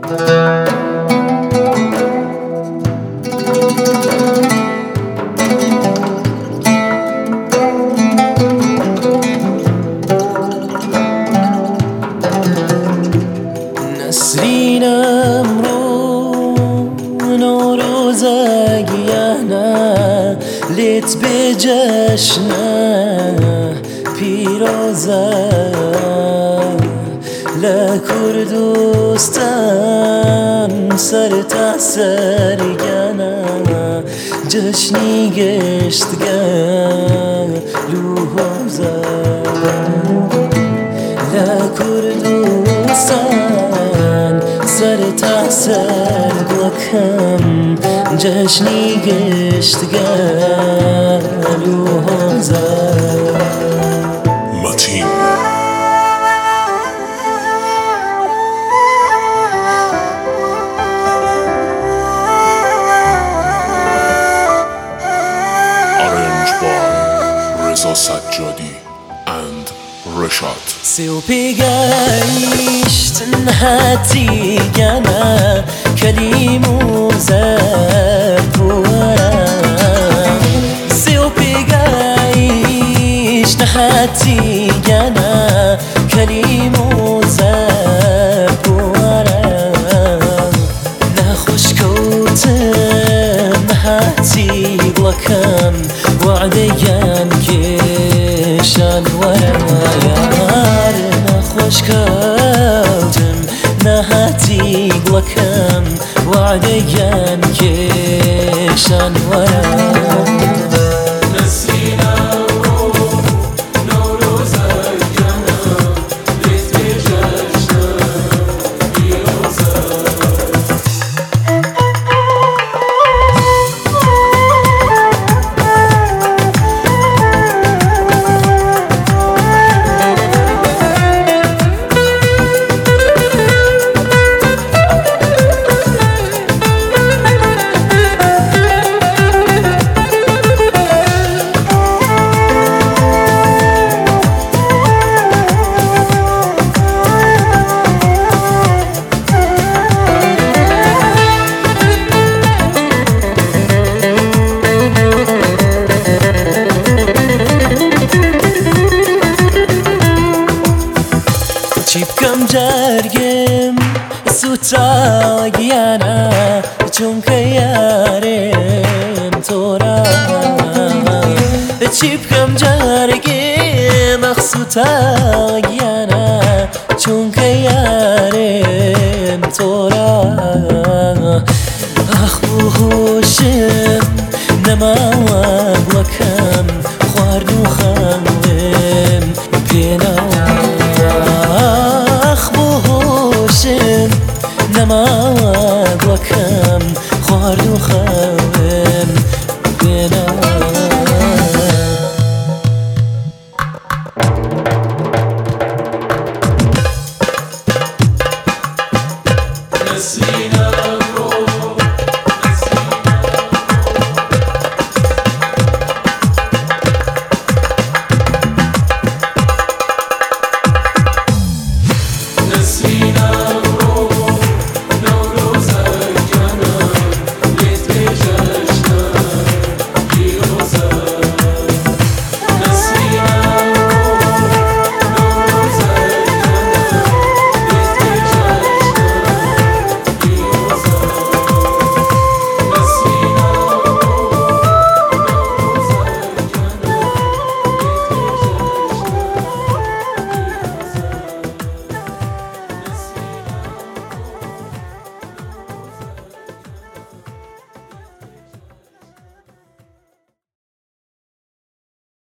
نسرینم رو نوروزگیانه لیت به جشنه پیروزه لکردستان سر تا سرگانه جشنی گشتگه لوحوزه لکردستان سر تا سر بکم جشنی گشتگه لوحوزه متین Reza Sajjadi and Rashad سوپیگایشتن هاتی گنا کلیمو زبورم سوپیگایشتن هاتی گنا کلیمو زبورم نخوش کوتم هاتی وکم وعديان كيشان ورايار نخوش كوتم نهاتي وكم وعديان كيشان ورايار چی بکم جرگم سوتاگیانا چون که یارم تورا چی بکم جرگم سوتاگیانا چون که یارم تورا اخ بخوشم نما